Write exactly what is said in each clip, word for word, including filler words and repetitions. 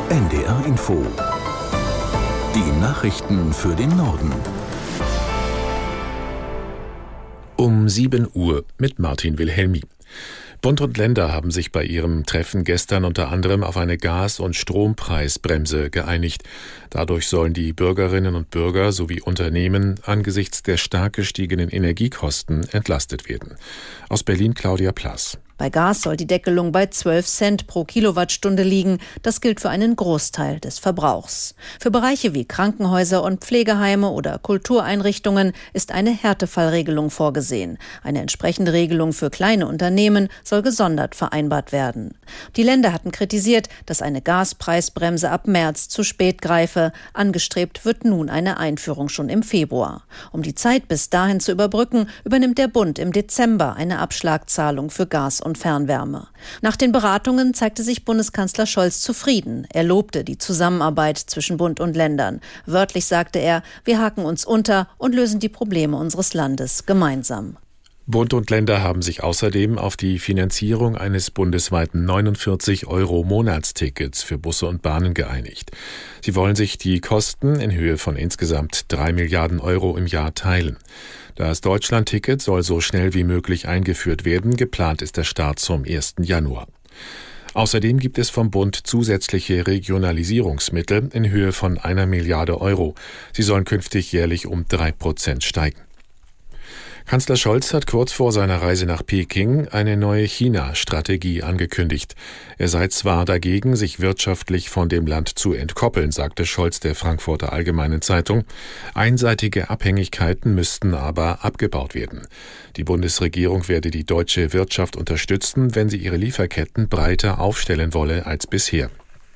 N D R Info. Die Nachrichten für den Norden. Um sieben Uhr mit Martin Wilhelmi. Bund und Länder haben sich bei ihrem Treffen gestern unter anderem auf eine Gas- und Strompreisbremse geeinigt. Dadurch sollen die Bürgerinnen und Bürger sowie Unternehmen angesichts der stark gestiegenen Energiekosten entlastet werden. Aus Berlin Claudia Plass. Bei Gas soll die Deckelung bei zwölf Cent pro Kilowattstunde liegen. Das gilt für einen Großteil des Verbrauchs. Für Bereiche wie Krankenhäuser und Pflegeheime oder Kultureinrichtungen ist eine Härtefallregelung vorgesehen. Eine entsprechende Regelung für kleine Unternehmen soll gesondert vereinbart werden. Die Länder hatten kritisiert, dass eine Gaspreisbremse ab März zu spät greife. Angestrebt wird nun eine Einführung schon im Februar. Um die Zeit bis dahin zu überbrücken, übernimmt der Bund im Dezember eine Abschlagzahlung für Gas und Fernwärme. Nach den Beratungen zeigte sich Bundeskanzler Scholz zufrieden. Er lobte die Zusammenarbeit zwischen Bund und Ländern. Wörtlich sagte er, wir haken uns unter und lösen die Probleme unseres Landes gemeinsam. Bund und Länder haben sich außerdem auf die Finanzierung eines bundesweiten neunundvierzig Euro Monatstickets für Busse und Bahnen geeinigt. Sie wollen sich die Kosten in Höhe von insgesamt drei Milliarden Euro im Jahr teilen. Das Deutschland-Ticket soll so schnell wie möglich eingeführt werden. Geplant ist der Start zum ersten Januar. Außerdem gibt es vom Bund zusätzliche Regionalisierungsmittel in Höhe von einer Milliarde Euro. Sie sollen künftig jährlich um drei Prozent steigen. Kanzler Scholz hat kurz vor seiner Reise nach Peking eine neue China-Strategie angekündigt. Er sei zwar dagegen, sich wirtschaftlich von dem Land zu entkoppeln, sagte Scholz der Frankfurter Allgemeinen Zeitung. Einseitige Abhängigkeiten müssten aber abgebaut werden. Die Bundesregierung werde die deutsche Wirtschaft unterstützen, wenn sie ihre Lieferketten breiter aufstellen wolle als bisher.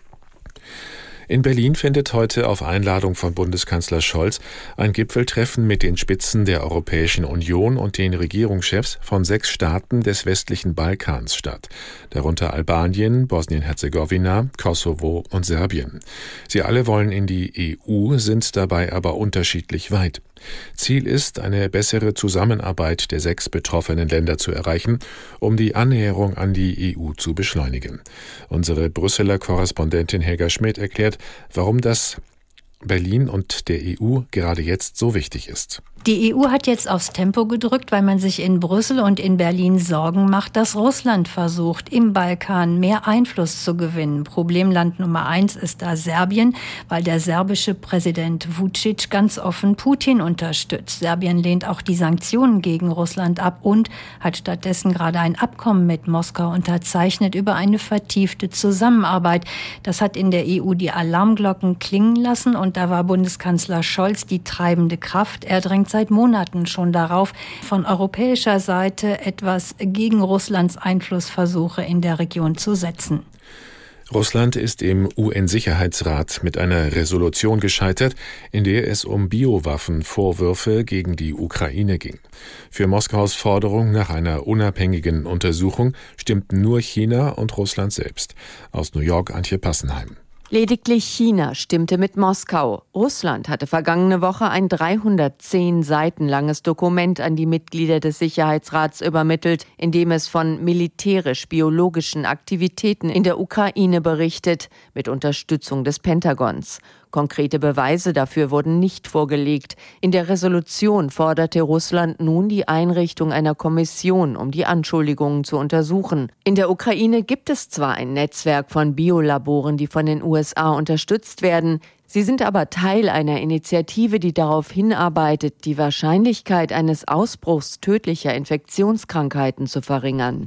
In Berlin findet heute auf Einladung von Bundeskanzler Scholz ein Gipfeltreffen mit den Spitzen der Europäischen Union und den Regierungschefs von sechs Staaten des westlichen Balkans statt, darunter Albanien, Bosnien-Herzegowina, Kosovo und Serbien. Sie alle wollen in die E U, sind dabei aber unterschiedlich weit. Ziel ist, eine bessere Zusammenarbeit der sechs betroffenen Länder zu erreichen, um die Annäherung an die E U zu beschleunigen. Unsere Brüsseler Korrespondentin Helga Schmidt erklärt, warum das Berlin und der E U gerade jetzt so wichtig ist. Die E U hat jetzt aufs Tempo gedrückt, weil man sich in Brüssel und in Berlin Sorgen macht, dass Russland versucht, im Balkan mehr Einfluss zu gewinnen. Problemland Nummer eins ist da Serbien, weil der serbische Präsident Vučić ganz offen Putin unterstützt. Serbien lehnt auch die Sanktionen gegen Russland ab und hat stattdessen gerade ein Abkommen mit Moskau unterzeichnet über eine vertiefte Zusammenarbeit. Das hat in der E U die Alarmglocken klingen lassen und da war Bundeskanzler Scholz die treibende Kraft. Er drängt seit Monaten schon darauf, von europäischer Seite etwas gegen Russlands Einflussversuche in der Region zu setzen. Russland ist im U N-Sicherheitsrat mit einer Resolution gescheitert, in der es um Biowaffenvorwürfe gegen die Ukraine ging. Für Moskaus Forderung nach einer unabhängigen Untersuchung stimmten nur China und Russland selbst. Aus New York Antje Passenheim. Lediglich China stimmte mit Moskau. Russland hatte vergangene Woche ein dreihundertzehn Seiten langes Dokument an die Mitglieder des Sicherheitsrats übermittelt, in dem es von militärisch-biologischen Aktivitäten in der Ukraine berichtet, mit Unterstützung des Pentagons. Konkrete Beweise dafür wurden nicht vorgelegt. In der Resolution forderte Russland nun die Einrichtung einer Kommission, um die Anschuldigungen zu untersuchen. In der Ukraine gibt es zwar ein Netzwerk von Biolaboren, die von den U S A unterstützt werden. Sie sind aber Teil einer Initiative, die darauf hinarbeitet, die Wahrscheinlichkeit eines Ausbruchs tödlicher Infektionskrankheiten zu verringern.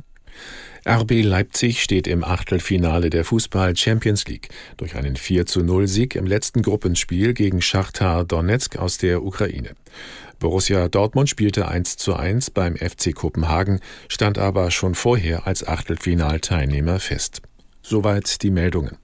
R B Leipzig steht im Achtelfinale der Fußball-Champions League durch einen vier zu null Sieg im letzten Gruppenspiel gegen Schachtar Donezk aus der Ukraine. Borussia Dortmund spielte eins zu eins beim F C Kopenhagen, stand aber schon vorher als Achtelfinalteilnehmer fest. Soweit die Meldungen.